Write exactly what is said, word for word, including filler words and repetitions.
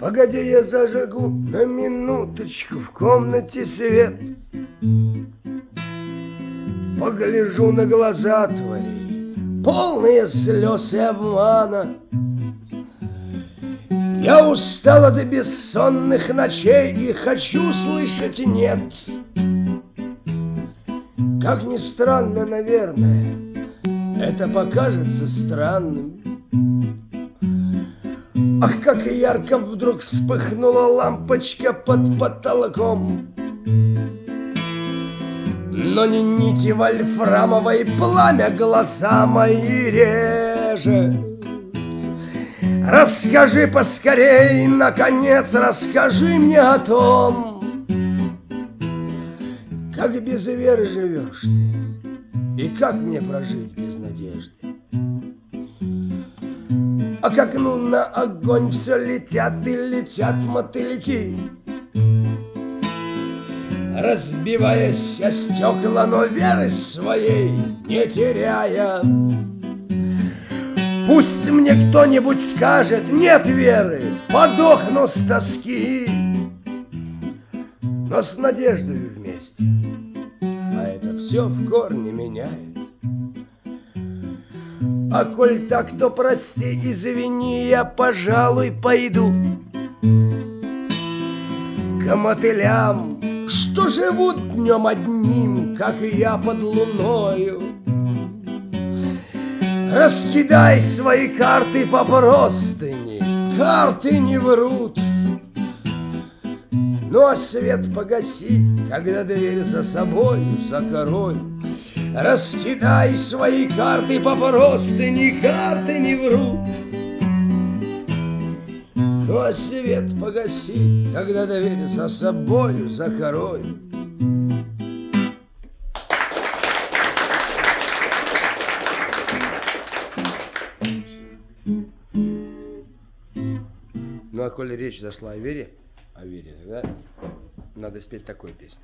Погоди, я зажгу на минуточку в комнате свет. Погляжу на глаза твои, полные слез и обмана. Я устала до бессонных ночей и хочу слышать «нет». Как ни странно, наверное, это покажется странным. Ах, как ярко вдруг вспыхнула лампочка под потолком. Но не нити вольфрамовой пламя глаза мои режет. Расскажи поскорей, наконец, расскажи мне о том, как без веры живешь ты, и как мне прожить без надежды. А как ну на огонь все летят и летят мотыльки, разбиваясь о стекла, но веры своей не теряя. Пусть мне кто-нибудь скажет: нет веры, подохну с тоски, но с надеждой вместе, а это все в корне меняет. А коль так, то прости, извини, я, пожалуй, пойду к мотылям, что живут днем одним, как и я под луною. Раскидай свои карты по простыни, карты не врут. Ну а свет погаси, когда дверь за собою закрой. Раскидай свои карты по простыни, карты не врут. Ну а свет погаси, когда дверь за собою закрой. Ну а коли речь зашла о вере, о вере, да, надо спеть такую песню.